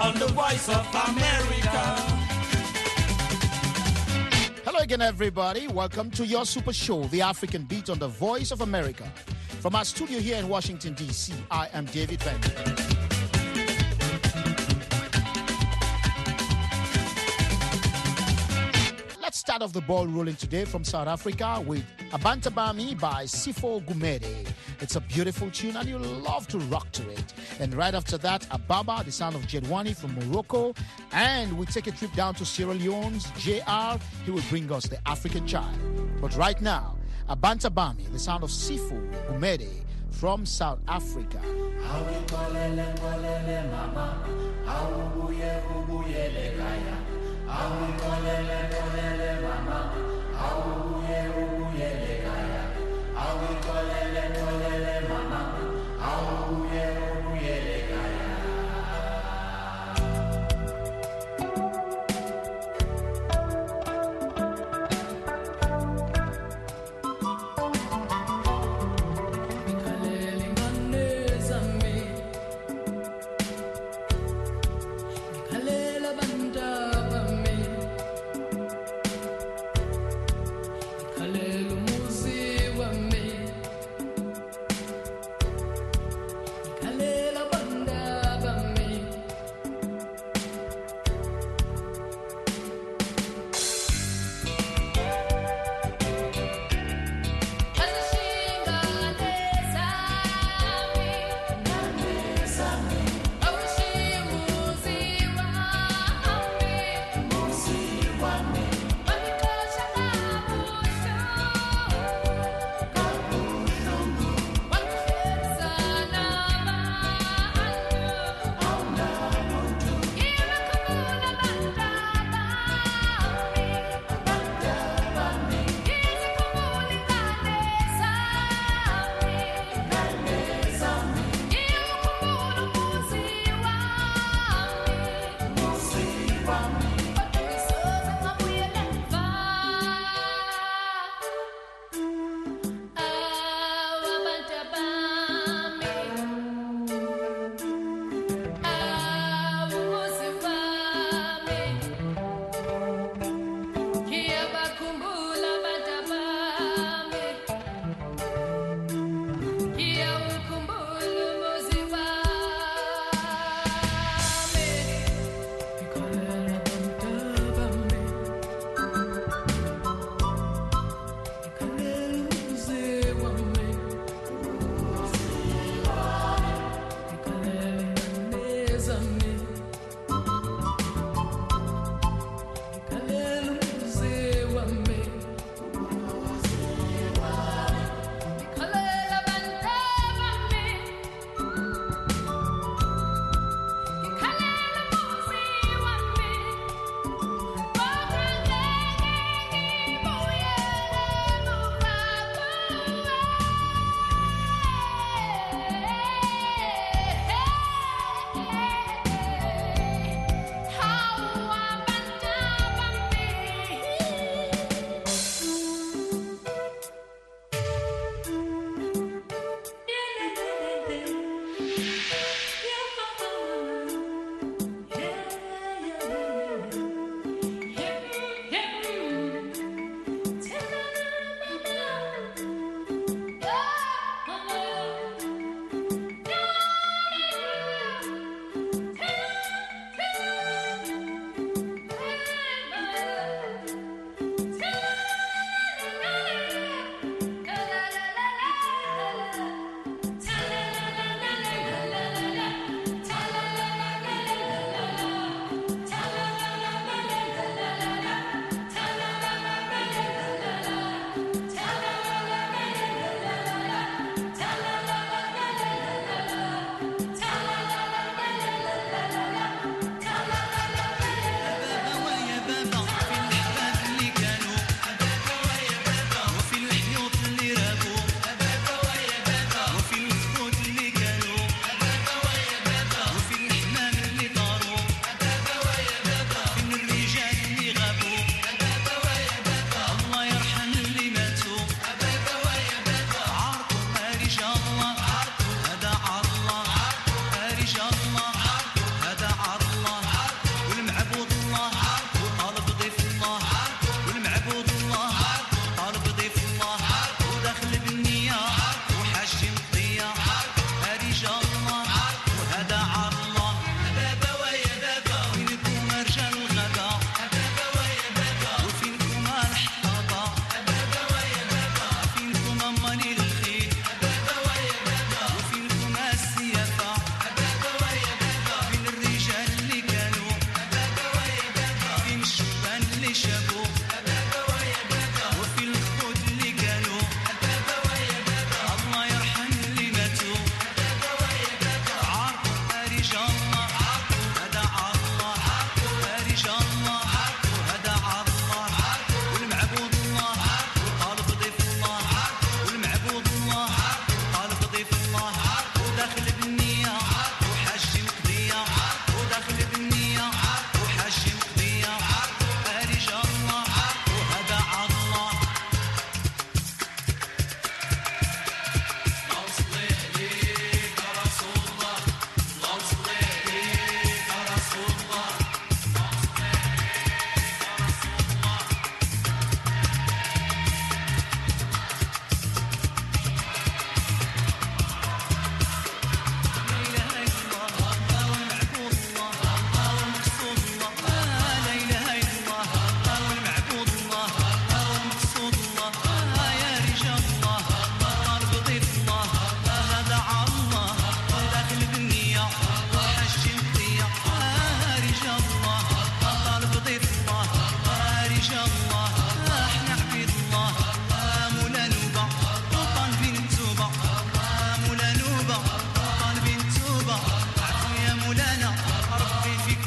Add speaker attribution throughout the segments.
Speaker 1: on the Voice of America.
Speaker 2: Hello again, everybody. Welcome to your super show, The African Beat on the Voice of America. From our studio here in Washington, D.C., I am David Venn. Let's start off the ball rolling today from South Africa with Abantabami by Sipho Gumede. It's a beautiful tune and you'll love to rock to it. And right after that, Ababa, the sound of Jedwani from Morocco. And we take a trip down to Sierra Leone's JR. He will bring us the African child. But right now, Abantabami, the sound of Sipho Gumede from South Africa.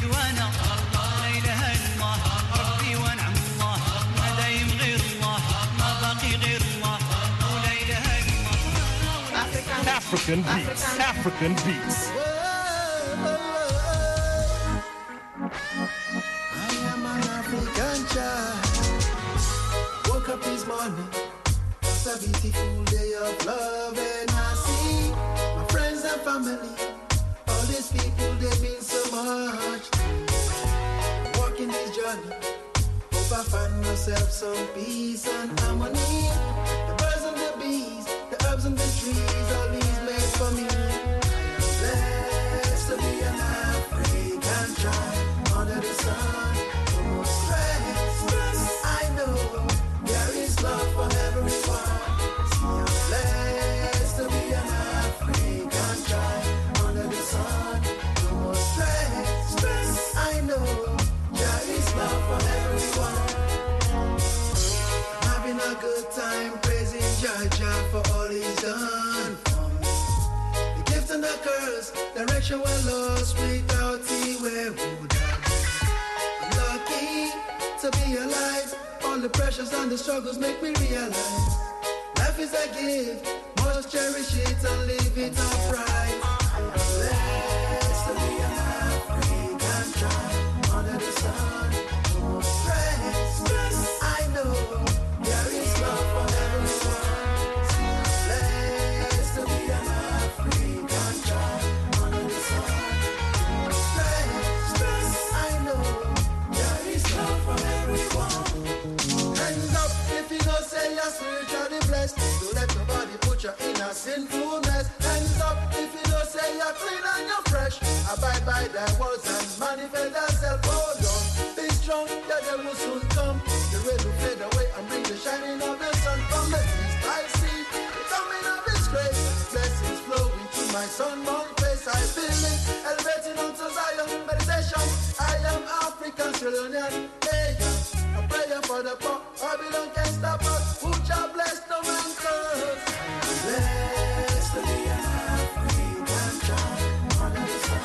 Speaker 3: وحيد وانا لا اله الا الله ربي ونعم الله ما دايم غير الله ما باقي غير الله ولا اله الا الله.
Speaker 1: African beats, African beats.
Speaker 4: I am an African child. Woke up this morning, it's a beautiful day of love, and I see my friends and family. All these people, they mean so much. Walking this journey, hope I find myself some peace and harmony. The birds and the bees, the herbs and the trees, all these made for me. I am blessed to be an African child under the sun. No more stress, I know there is love for everyone. See, I'm blessed to be an African child under the sun. No more stress, I know there is love for everyone. I'm having a good time praising Jah for all he's done for me. The gift and the curse, direction we're lost, without he where would I be? I'm lucky to be alive. All the pressures and the struggles make me realize life is a gift, must cherish it and live it upright. I am blessed to be an African child under the sun. No more stress, I know there is love for everyone. Blessed to be an African child under the sun. No more stress, I know there is love for everyone. Hands up if you know say you're spiritually blessed. Don't let nobody put you in a sinfulness. Hands up if you know say you're clean and you're fresh. Abide by thy words and manifest thyself. Hold on, be strong, the day will soon come. The rain will fade away and bring the shining of the sun. From the east I see the coming of his grace. Blessings flowing to my sunborn face. I feel it elevating onto Zion meditation. I am African Sierra Leone. A prayer for the poor. Babylon can't stop us. Who shall bless no man curse? Blessed to be an African child under the sun.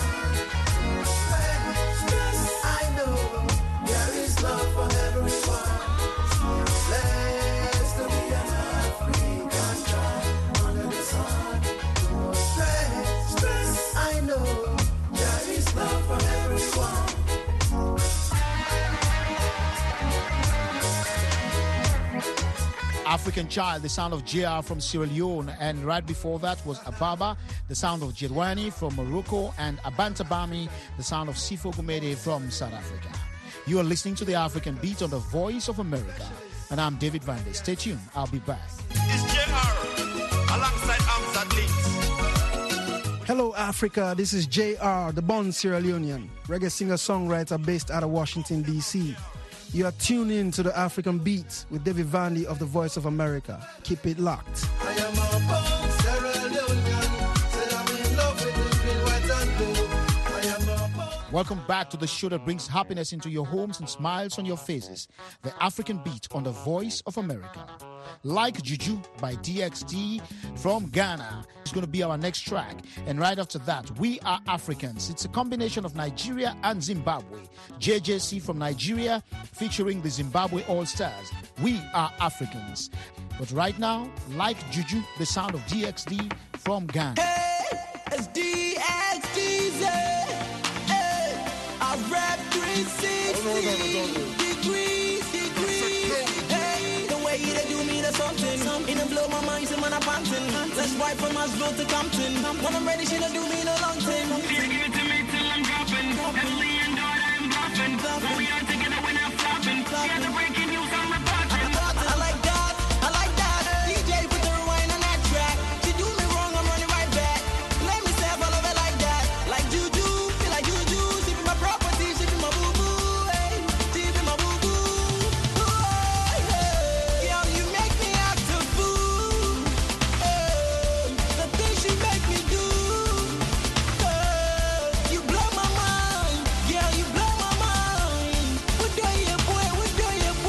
Speaker 4: Stress, I know there is love for everyone. Blessed to be an African child under the sun. No stress, I know there is love for everyone.
Speaker 2: African Child, the sound of JR from Sierra Leone, and right before that was Ababa, the sound of Jedwani from Morocco, and Abantabami, the sound of Sifo Gumede from South Africa. You are listening to the African Beat on the Voice of America, and I'm David Vandy. Stay tuned, I'll be back.
Speaker 1: It's JR alongside Amzad Links.
Speaker 5: Hello, Africa. This is JR, the born Sierra Leonean, reggae singer-songwriter based out of Washington, D.C. You are tuned in to the African Beat with David Vandy of the Voice of America. Keep it locked.
Speaker 4: I am a born Sierra Leonean. Said I'm in love with the green, white and blue. I am a born.
Speaker 2: Welcome back to the show that brings happiness into your homes and smiles on your faces. The African Beat on the Voice of America. Like Juju by DXD from Ghana is going to be our next track. And right after that, We Are Africans. It's a combination of Nigeria and Zimbabwe. JJC from Nigeria featuring the Zimbabwe All-Stars. We Are Africans. But right now, Like Juju, the sound of DXD from Ghana.
Speaker 3: Hey, it's DXDZ. Hey, I rap 360 degrees. Hey, the way they do me, that's something. In the blow, my mind, say, man, I'm panting. Let's wipe from Maslow to Compton. When I'm ready, she don't do me no long thing. Give it to me till I'm dropping. Heavily and daughter, I'm bluffing. When we are together, when I'm flopping. Yeah, the breaking news, I'm reporting. I like that. I like that. DJ, put the rewind on that track. She do me wrong, I'm running right back. Let me say I love it like that. Like Juju, feel like Juju. She be my property, she be my boo-boo. Hey, she be my boo-boo. Girl, you make me act a fool. The things you make me do. You blow my mind. Girl, you blow my mind. What do you, boy? What do you, boy?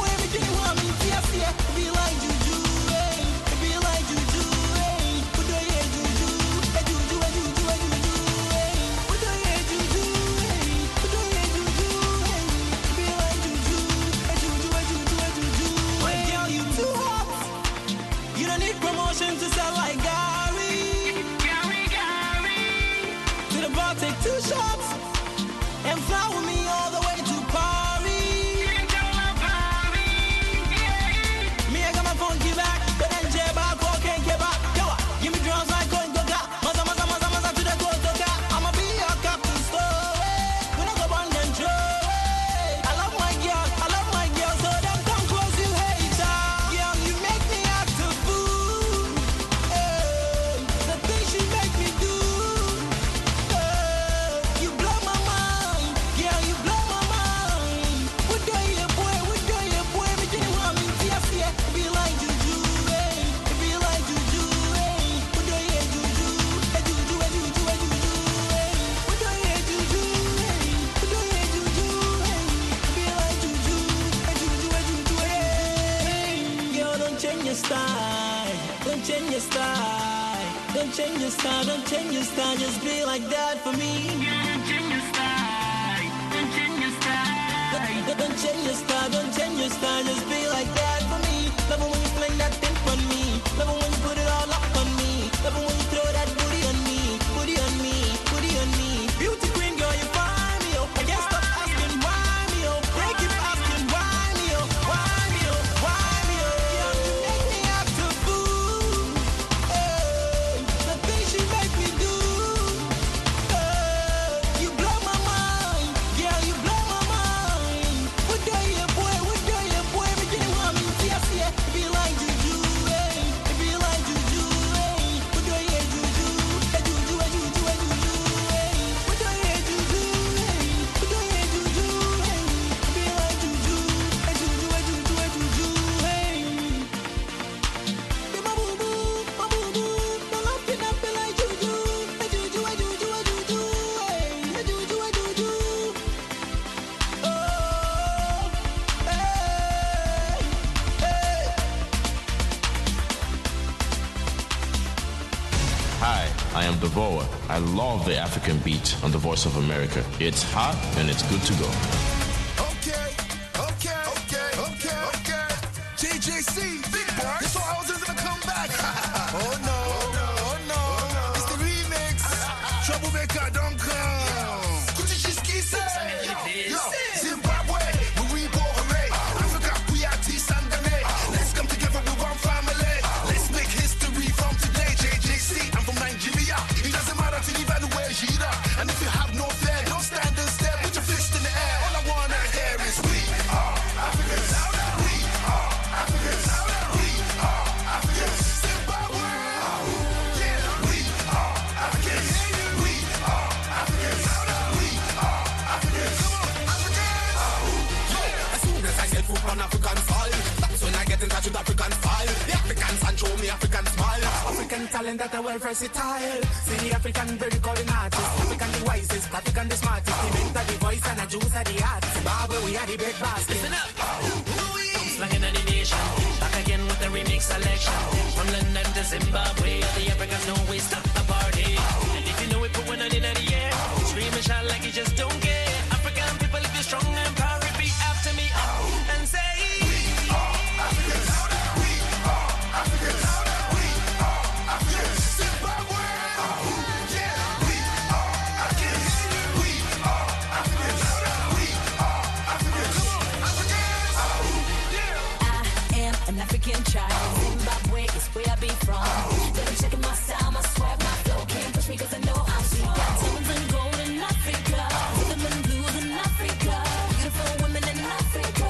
Speaker 3: your style. Don't change your style, don't change your style. Just be like that for me. Don't change your style, don't change your style. Don't change your style, don't change your style. Just be like that for me. Love it when you fling that thing on me. Love it when you put it all up on me. Love it when you throw that booty on me. Booty on me, booty on me. Beauty queen girl, you find me, oh. I can't stop asking why me, oh. Break it asking why me, oh. Why me, oh. Why me, oh. Girl, you make me act a fool. Hey, the things she make me do. Hey, you blow my mind. Girl, you blow my mind. What do you, boy? What do you, boy? Me get one, me yes, yeah. It be like juju, hey. It be like juju, hey. What do you, juju? Hey, juju, hey, juju, hey, juju, hey. What do you, juju, hey. What do you, juju, hey. It be like juju, hey, juju, hey, juju, hey, juju, hey. Be my boo boo, my boo boo. Don't love it, not be like juju, hey, juju, hey, juju, hey, juju, hey. Hey, juju, hey, juju. Oh, hey, hey.
Speaker 6: Hi, I am Devoa. I love the African beat on the Voice of America. It's hot and it's good to go.
Speaker 1: Okay. JJC, big boy. This one I was gonna come back. Oh no. It's the remix. Troublemaker, don't come. Kuchichiski say. Yo, Zimbabwe, we reborn, hooray. Africa, we are T-Sandane. Let's come together with one family. Let's make history from today. JJC, I'm from Nigeria. It doesn't matter to leave anywhere, Jira. And if you have no fear, don't stand and stare. Put your fist in the air. All I wanna hear is we are Africans. We are Africans. We are Africans. Zimbabwe. Yeah, we are Africans. We are Africans. We are Africans. Come on, Africans.
Speaker 7: As soon as I set foot on African soil, that's when I get in touch with African style. The Africans and show me African smile. African talent that are well versatile. See the African very calling artist. African the wisest, African the smartest. The mentor, the voice, and the juice are the art. Zimbabwe, we are the big basket. Listen up. Slanging on the nation. Back again with the remix selection. From London to Zimbabwe, all the Africans know we stop the party. And if you know it, put one on in the air. Scream and shout like you just don't care. African people, if you're strong and proud, repeat after me and say.
Speaker 3: An African child, Zimbabwe is where I be from. Better checking my style, my swag, my flow. Can't push me 'cause I know I'm sweet. Got diamonds and gold in Africa, rhythm and blues in Africa, beautiful women in Africa.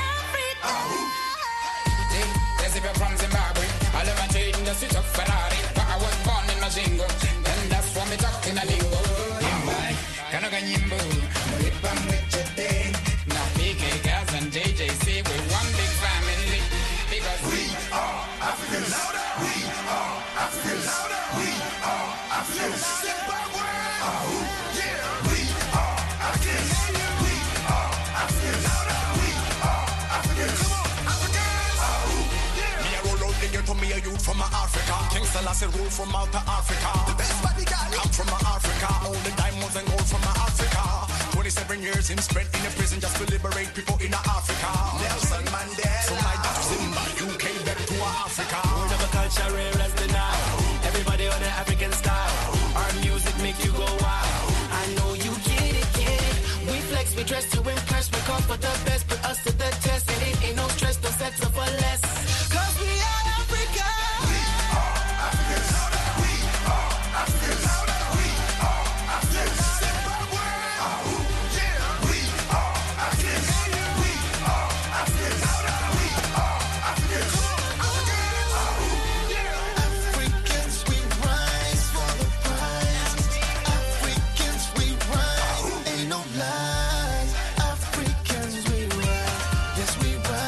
Speaker 7: Yes, if you're from Zimbabwe, I live and trade in the street of Ferrari. But I was born in Mazingo, and that's why me talk in a lingo. Imbai, Kanoga Nyimbo, Whip and with your day. Now PK, Gaz and JJC, we're one big family. Because we
Speaker 1: are Africans. We are Africans. We are Africans. Zimbabwe. Yeah. We are Africans. We are Africans. We are Africans. Come on, Africans. Yeah.
Speaker 7: me a roll out the ghetto, me a youth from Africa. King Selassie rule from Malta, Africa.
Speaker 1: The best bodyguard.
Speaker 7: I'm from Africa. All the diamonds and gold from Africa. 27 years him spent in a prison just to liberate people in Africa.
Speaker 1: Nelson Mandela.
Speaker 7: From Nigeria to Zimbabwe, UK, back to Africa.
Speaker 3: Word of a culture rare as the Nile. Everybody on the African style. Our music make you go wild. I know you get it, get it. We flex, we dress to impress. We call for the best, put us to the test. And it ain't no stress, don't settle for less. 'Cause we are Africa.
Speaker 1: We are Africans. We are Africans. We are Africans. Zimbabwe. Yeah. We are Africans. We are Africans. We are Africans. Come on, Africans. Yeah.
Speaker 4: Africans, we rise for the prize. Africans, we rise. Ain't no lies. Africans, we rise. Yes, we rise.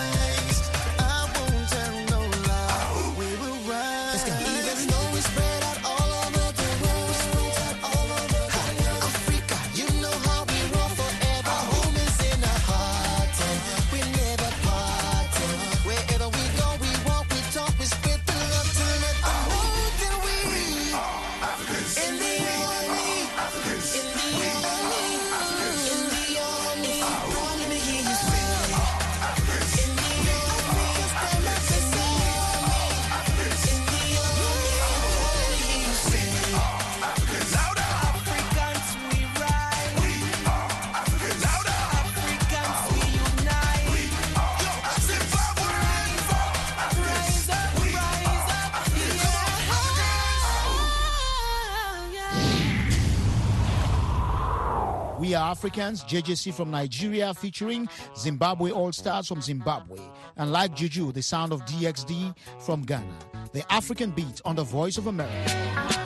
Speaker 2: Africans, JJC from Nigeria featuring Zimbabwe All-Stars from Zimbabwe, and Like Juju, the sound of DXD from Ghana. The African Beat on the Voice of America.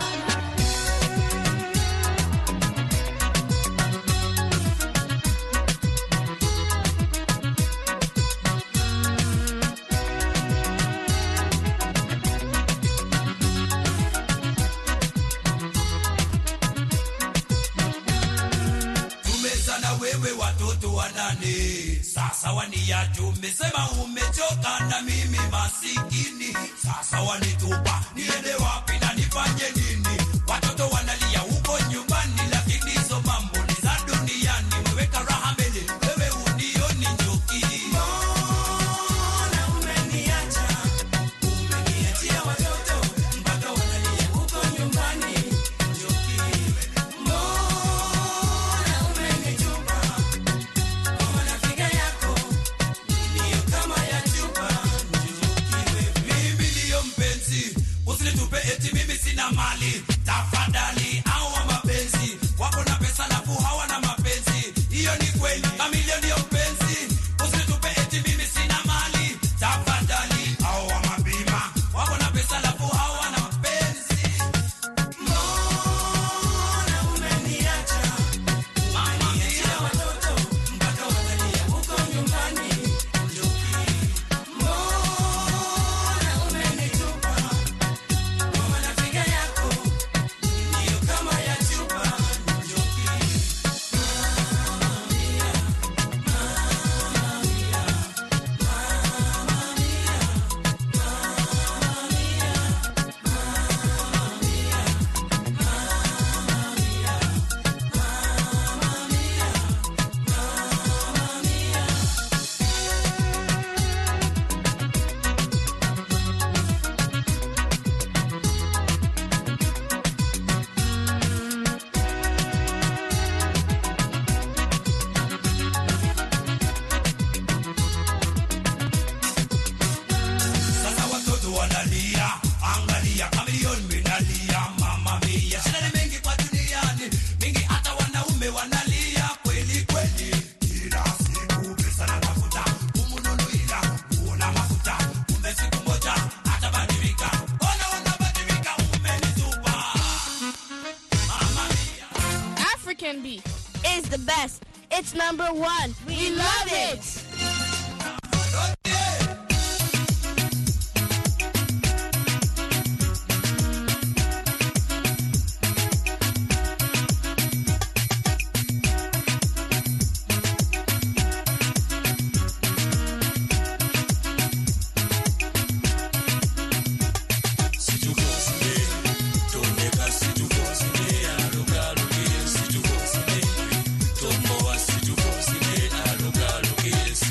Speaker 8: Sasa waniacha umesema umechoka na mimi masikini. Sasa wanitupa niende wapi na nifanye nini? Watoto wanalia huko nyumbani, lakini hizo mambo ni za duniani. Weweka raha mbele, wewe unioni njoki. Mbona umeniacha? Umeniachia watoto mpaka wanalia huko nyumbani njoki. Mbona umenitupa? Usinitupe eti mimi sina mali. Tafadhali hawa mapenzi wako na pesa lafu hawana mapenzi. Hiyo ni kweli, kamilioni ndio mpenzi. Usinitupe eti mimi sina mali. Tafadhali hawa mabima wako na pesa lafu hawana mapenzi. Mbona umeniacha? Mama niachia watoto mpaka wanalia huko nyumbani njoki. Mbona umenitupa?
Speaker 9: African beef is the best. It's number one. We love it.
Speaker 8: Yes.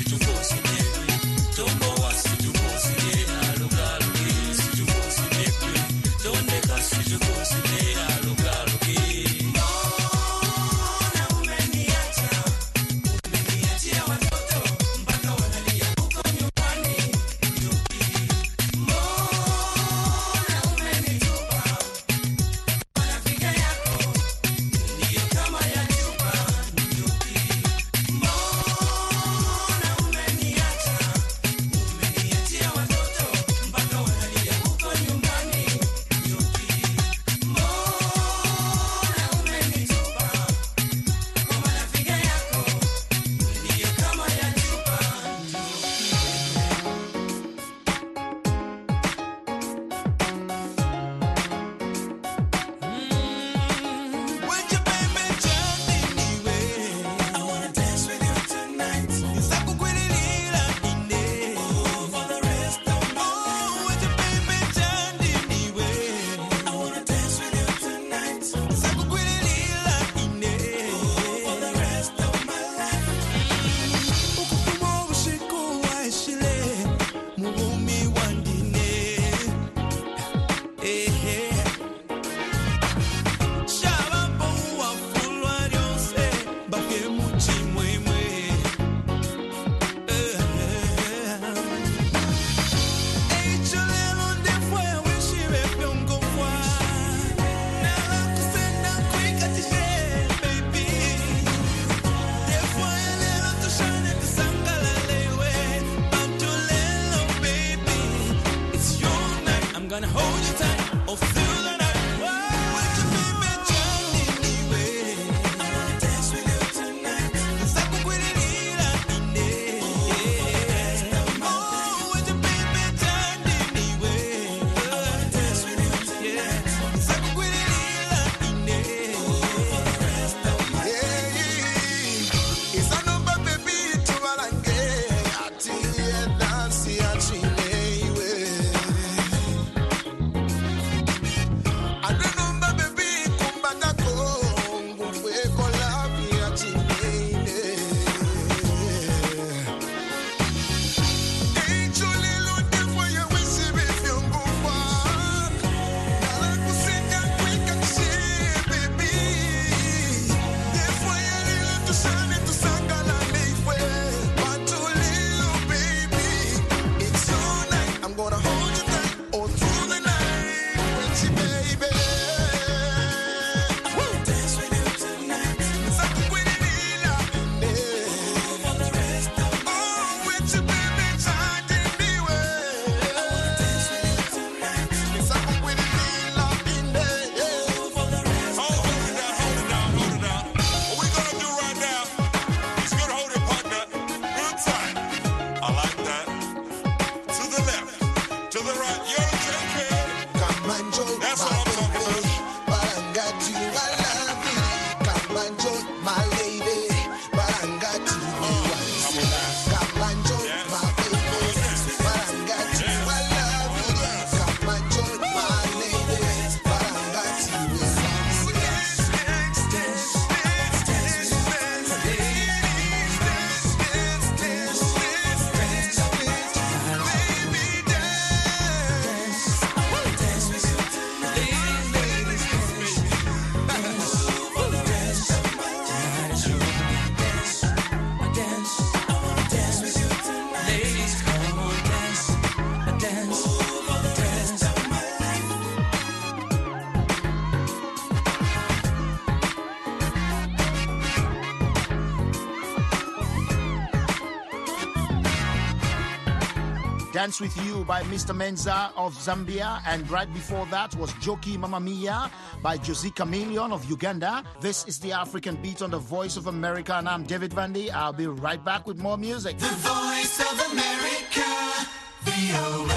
Speaker 2: Dance With You by Mr. Menza of Zambia. And right before that was Joki Mamma Mia by Josie Chameleon of Uganda. This is the African Beat on the Voice of America, and I'm David Vandy. I'll be right back with more music.
Speaker 3: The Voice of America, VOA.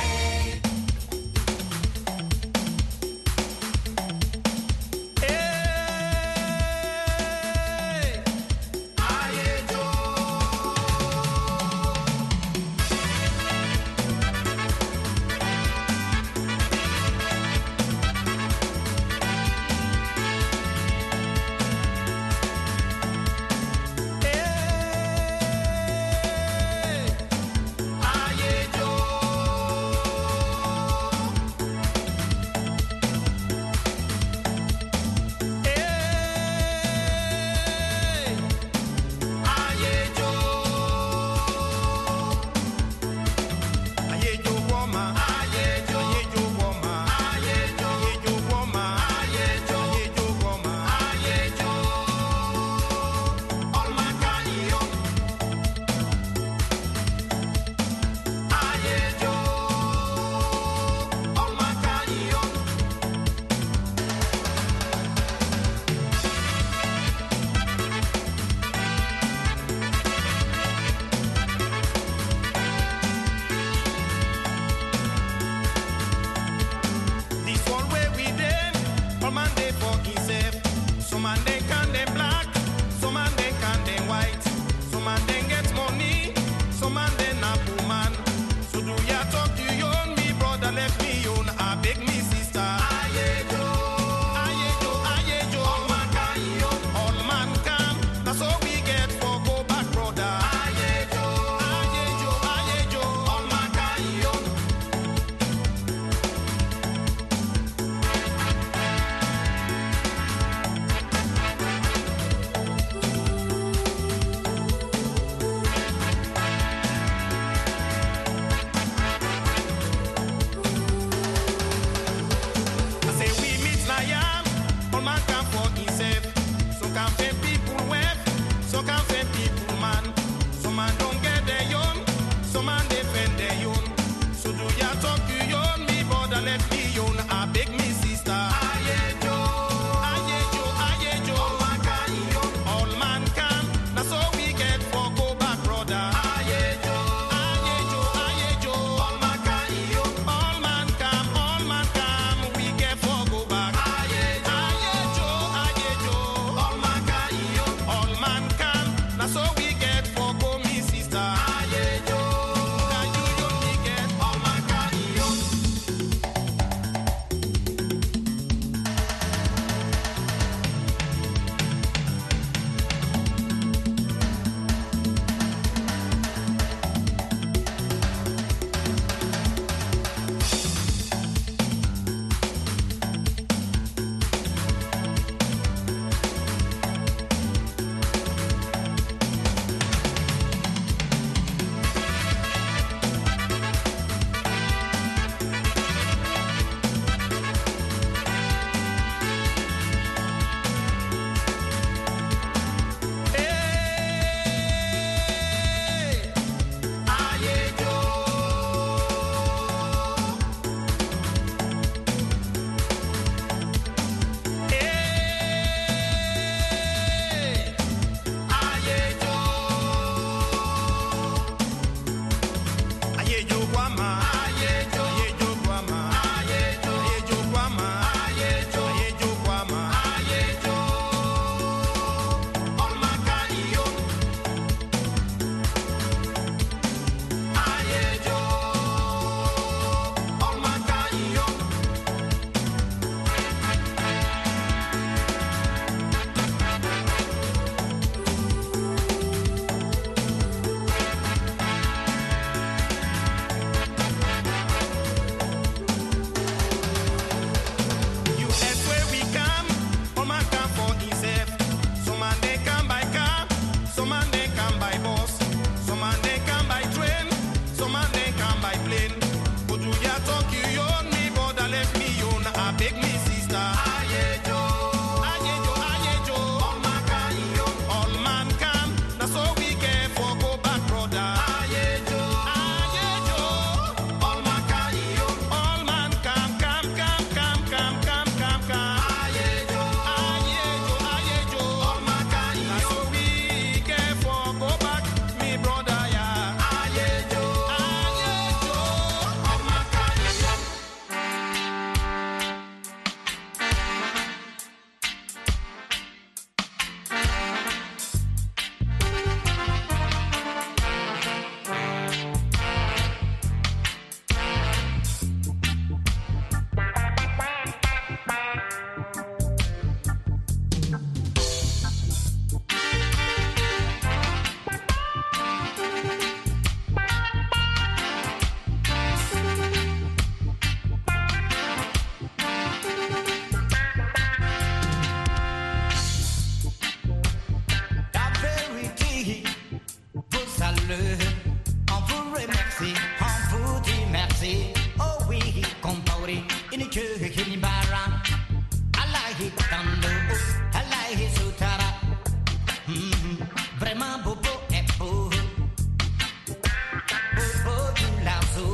Speaker 7: Aye,
Speaker 10: fabuleux. On vous remercie, on vous dit merci. Oh oui, comparé, une queue qui n'y barra. Allahi tando, Allahi sutara. Vraiment bobo est beau. Bobo du lasso.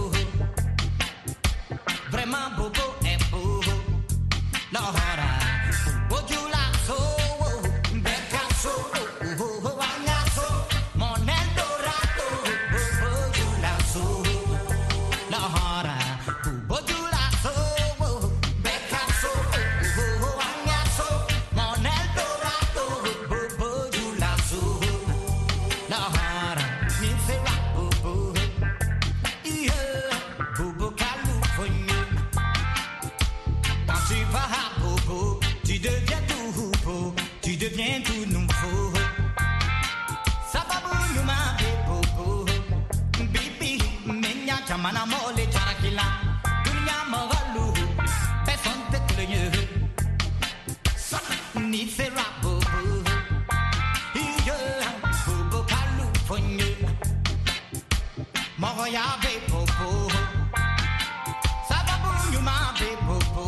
Speaker 10: Vraiment bobo est beau. L'hora, bobo du lasso. Beccasso, agnasso. Mon Eldorado, bobo du lasso. L'hora, bobo du lasso. Beccasso, agnasso. Mon Eldorado, bobo du lasso. L'hora, mi sera bobo. Yeah, bobo California. Quand tu vas à bobo, tu deviens tout beau, tu deviens tout nouveau. Ça va bouillir ma bobo. Bibi, menya chamana mole charakila. Dunia mogalu, personne te clogne. Ni sera bobo. Yeah, bobo California. Moya be bobo. Ça va bouillir ma bobo.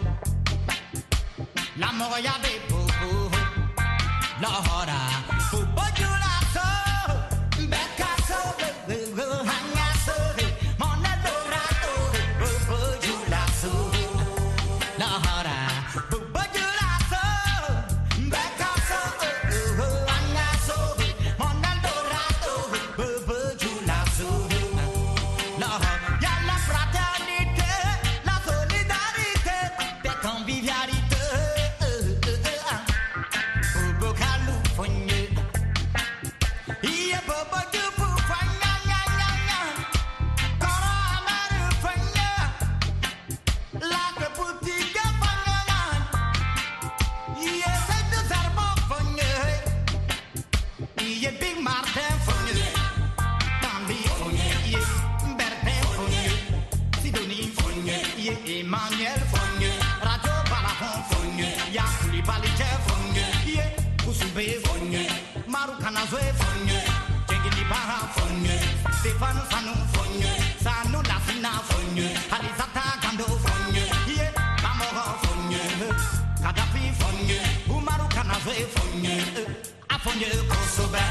Speaker 10: La moya be bobo. L'hora, bobo du lasso. Beccasso, agnasso. Mon Eldorado, bobo du lasso. L'hora, bobo du lasso. Beccasso, agnasso. Mon Eldorado, bobo du lasso. L'hora, y'a la fraternité, la solidarité, des convivialités. Bobo California. Yeah, bobo du poufanya, nya, nya, nya. Koro amaru fanya. La que boutique fanya. Yeah, c'est de zarbo fanya. Yeah, Big Martin fanya. Bambi fanya. Yeah, Bertin fanya. Sidonie fanya. Yeah, Emmanuel fanya. Radio Balafon fanya. Yeah, Koulibaly fanya. Yeah, Koussoubé fanya. Marukana Zoé fanya. Jengili Bara fanya. Stéphane Sanou fanya. Sanou Lassina fanya. Alizata Gando fanya. Yeah, Bamoro fanya. Kadhafi fanya. Umaru Kana Zoé fanya. Afonye Kosobe.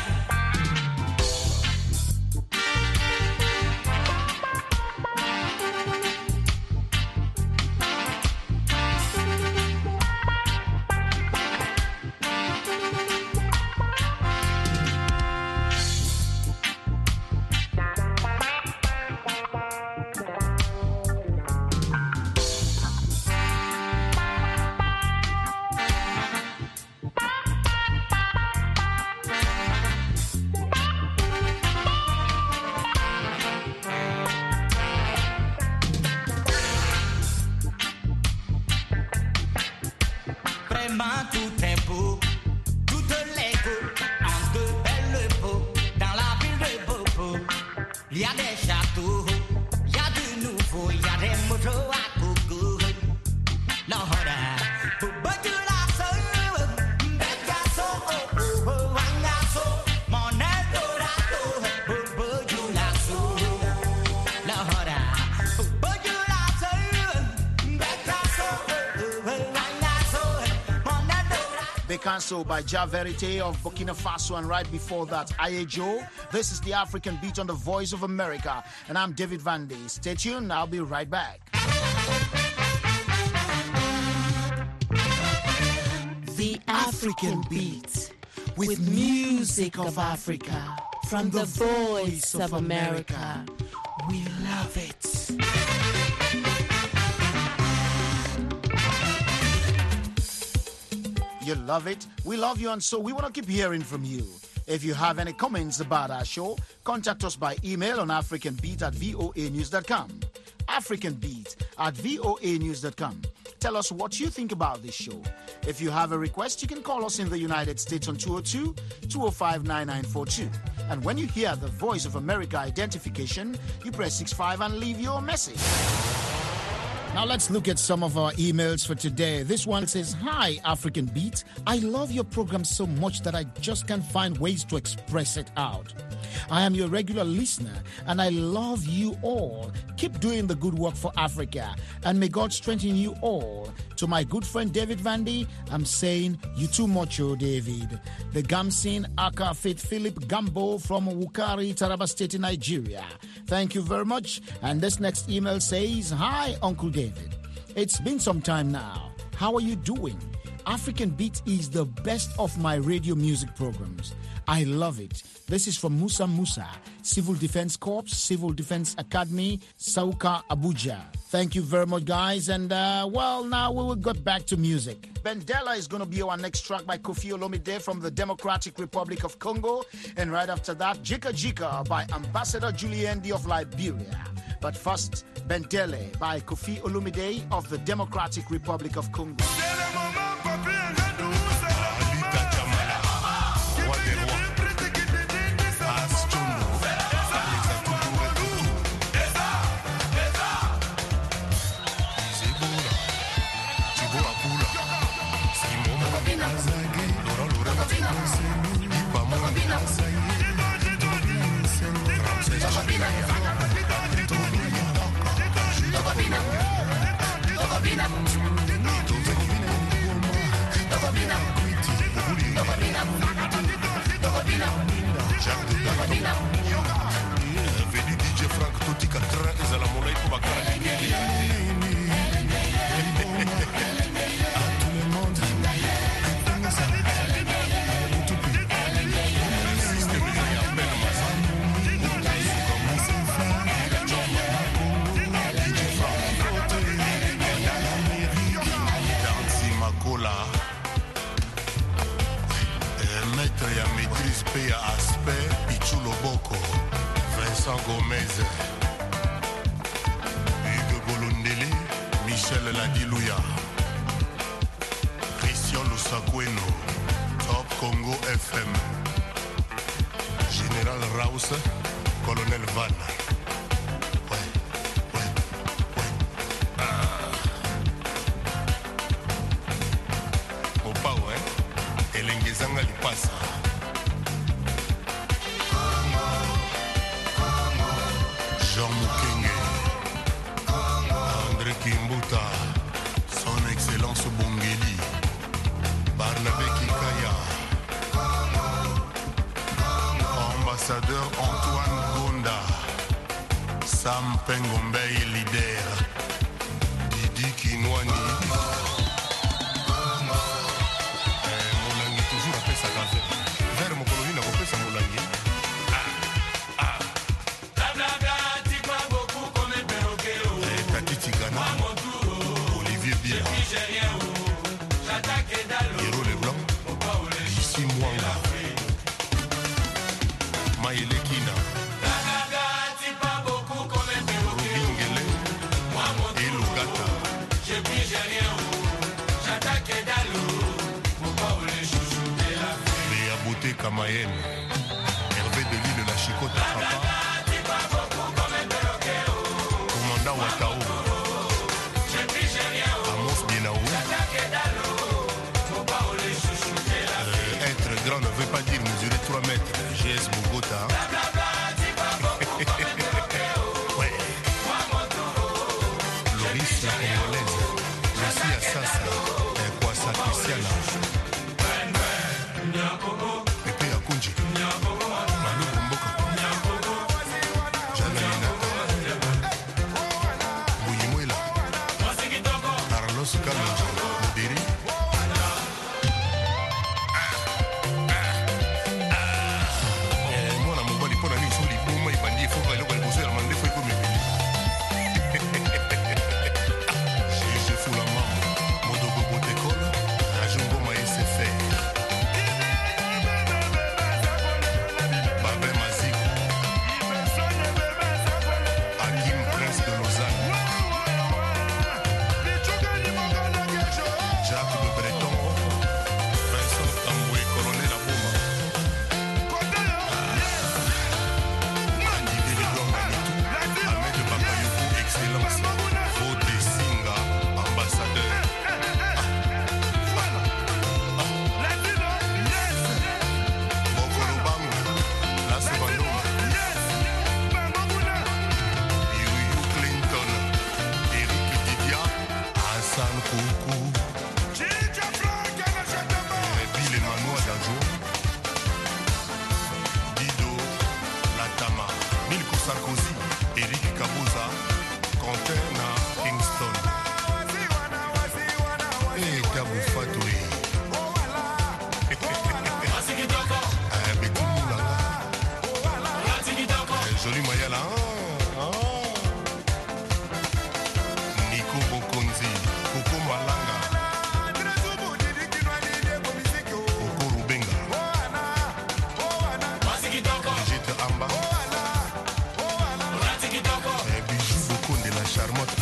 Speaker 10: Vraiment tout est beau, toutes les go en de belles peaux. Dans la ville de Bobo, il y a des châteaux, il y a du nouveau, il y a des motos à gogo. L'hora, Bobo du lasso, Beccasso, agnasso, mon Eldorado, Bobo du lasso. L'hora, Bobo du lasso, Beccasso, agnasso, mon Eldorado.
Speaker 2: Becanso by Ja Verite of Burkina Faso, and right before that, Ayejo. This is the African Beat on the Voice of America, and I'm David Vandy. Stay tuned, I'll be right back.
Speaker 11: The African Beat with music of Africa from the Voice of America. We love it.
Speaker 2: You love it, we love you, and so we want to keep hearing from you. If you have any comments about our show, contact us by email on africanbeat@voanews.com. africanbeat@voanews.com. Tell us what you think about this show. If you have a request, you can call us in the United States on 202-205-9942. And when you hear the Voice of America identification, you press 65 and leave your message. Now let's look at some of our emails for today. This one says, "Hi, African Beat. I love your program so much that I just can't find ways to express it out. I am your regular listener, and I love you all. Keep doing the good work for Africa, and may God strengthen you all. To my good friend David Vandy, I'm saying, you too much, oh David. The Gamsin Aka Faith Philip Gambo from Wukari, Taraba State in Nigeria. Thank you very much. And this next email says, hi, Uncle David. It's been some time now. How are you doing? African Beat is the best of my radio music programs. I love it. This is from Musa Musa, Civil Defense Corps, Civil Defense Academy, Sauka, Abuja. Thank you very much, guys. And, well, now we will get back to music. Bendela is going to be our next track by Kofi Olomide from the Democratic Republic of Congo. And right after that, Jika Jika by Ambassador Juliendi of Liberia. But first, Bendele by Kofi Olomide of the Democratic Republic of Congo.
Speaker 12: Vedi DJ Frank tutti catra e la monnaie pour bakara maître ya maîtrise pe ya aspect Pichu Loboko Vincent Gomez Hugues Bolondele Michel Ladilouya Christian Lusakweno Top Congo FM Général Raus Colonel Van Elengezanga lipasa Jean Mukenge André Kimbuta Son Excellence Bongeli Barnabé Kikaya Ambassadeur Antoine Gonda Sam Pengombe leader Didi Kinwani Vers mon colonie, n'a pas fait sa moulanie. Tati Tigana, Olivier Bia, Hiro Leblanc, Gissi Mwanga, Maïle Kina, Robin Ngele, et Lugata. Beauté Kamayen, Hervé de l'île la Chicote Papa, Commandant Watao, Amos Bienaou. Être grand ne veut pas dire mesurer 3 mètres. GS Bogota. Ouais. Loris la Congolaise, Lucie Assassa, Kwasa Christiana. Pepe Akunji, Manu Bomboka, Sarkozy, Eric Kabuza, Quentin na Kingston. Eh, Gabou Fatoui. Joli Mayala. Nico Bokonzi, Coco Malanga, Coco Rubenga, Brigitte Amba, Bijou Bokonde, la charmante.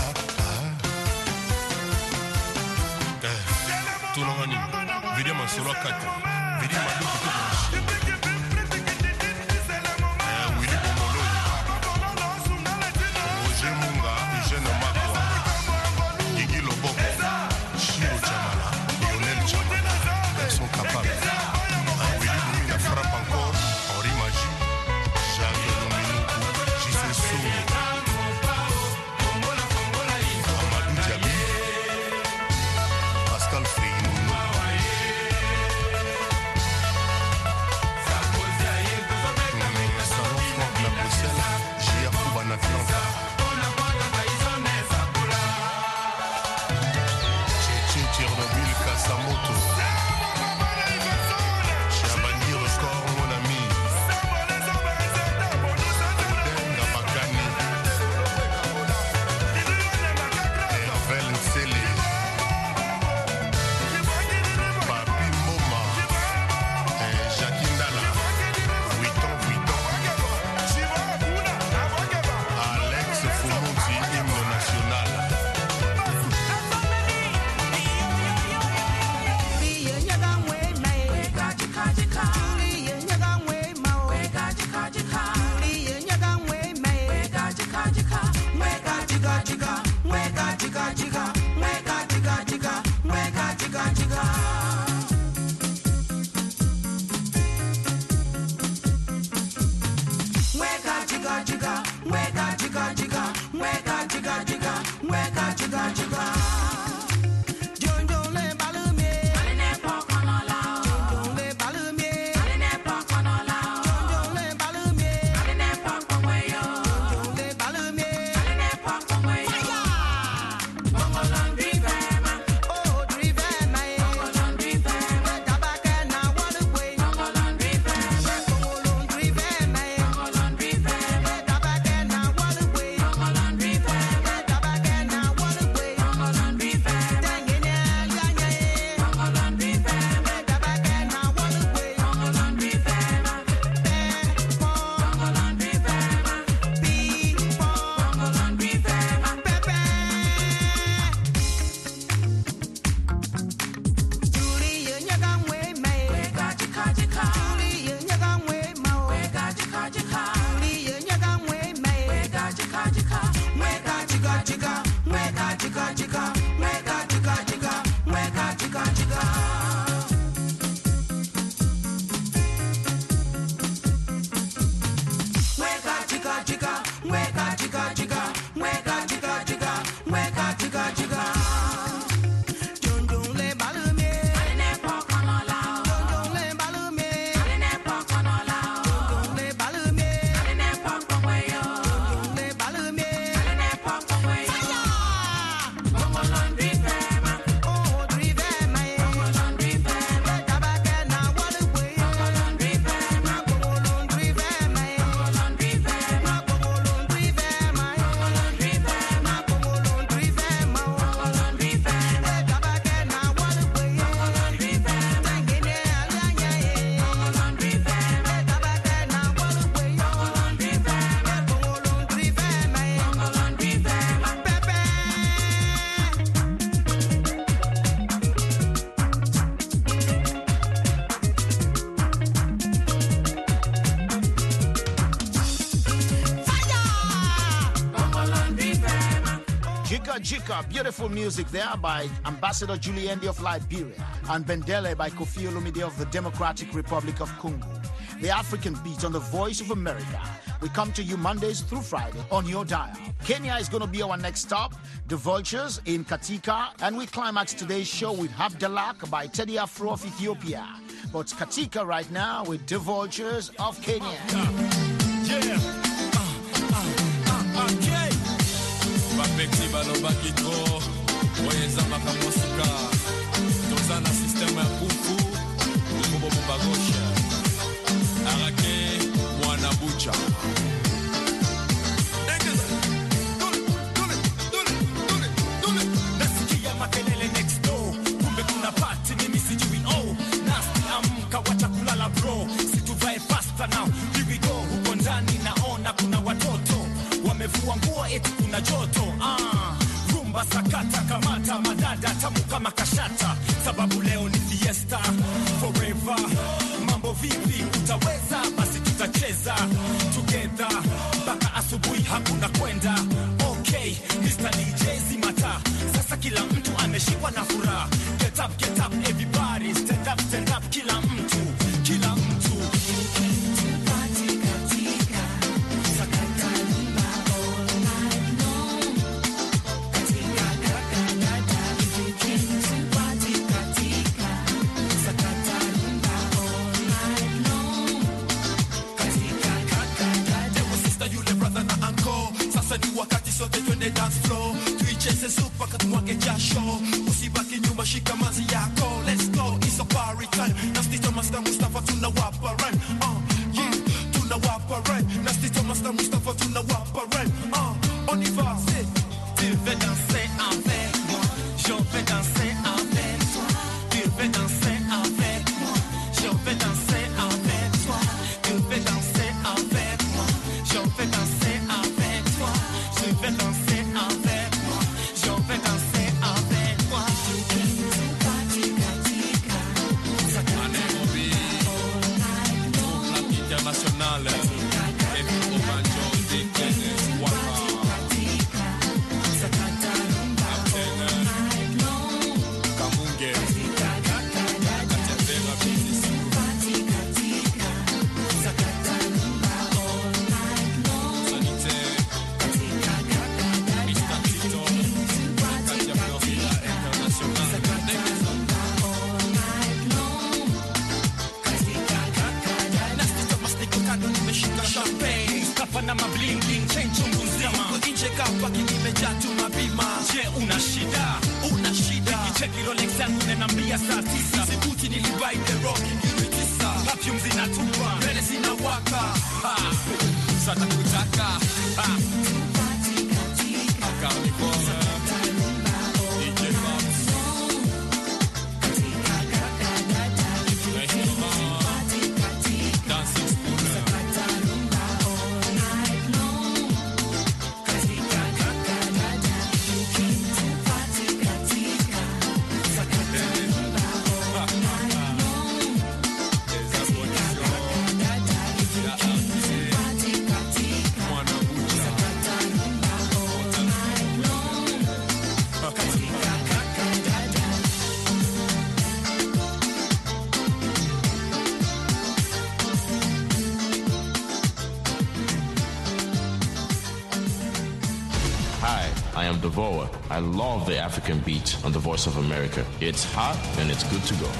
Speaker 12: Tout le monde, Vidia Mansolo 4, Vidia Madou Coutou.
Speaker 2: Jika, beautiful music there by Ambassador Juliendi of Liberia and Bendele by Kofi Olomide of the Democratic Republic of Congo. The African Beat on the Voice of America. We come to you Mondays through Friday on your dial. Kenya is going to be our next stop, The Vultures in Katika, and we climax today's show with Habdalak by Teddy Afro of Ethiopia. But Katika right now with The Vultures of Kenya.
Speaker 13: Yeah. kuna joto rumba sakata kamata madada tamu kama kashata sababu leo ni fiesta forever mambo vipi utaweza basi tutacheza together mpaka asubuhi hakuna kwenda okay Mr. DJ Zimata sasa kila mtu ameshikwa na furaha get up everybody stand up kila mtu sote twende dance floor tuicheze super katumwage jasho usibaki nyuma shika mazi yako let's go it's a party time Nastito Master Mustafa tunawapa run yeah tunawapa run Nastito Master Mustafa tunawapa run on y va tu veux danser avec moi je veux danser avec toi tu veux danser avec moi je veux danser avec toi tu veux danser avec moi je veux danser avec toi je vais danser avec moi, je vais danser avec toi. International, et puis au banjo des tennis, Kamunge, na mabling bling chain chungu nzima nje kapa kimejaa tu mabima je una shida kicheki Rolex yangu ninambia saa 9 sibuti nilibai the rock nilitisa perfume zinatupa mbele zinawaka sasa kutaka Carnivore DJ Box dancing
Speaker 6: I am Devoa. I love the African beat on the Voice of America. It's hot and it's good to go.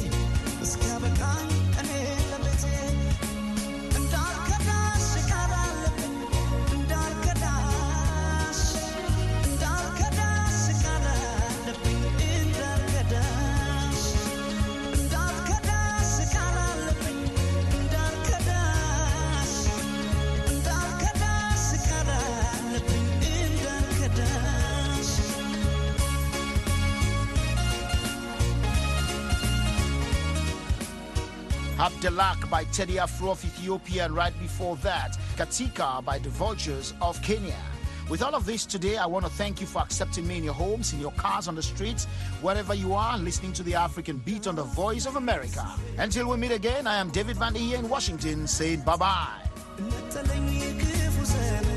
Speaker 3: It's
Speaker 2: Delak by Teddy Afro of Ethiopia, and right before that, Katika by the Vultures of Kenya. With all of this today, I want to thank you for accepting me in your homes, in your cars, on the streets, wherever you are, listening to the African Beat on the Voice of America. Until we meet again, I am David Van here in Washington saying bye-bye.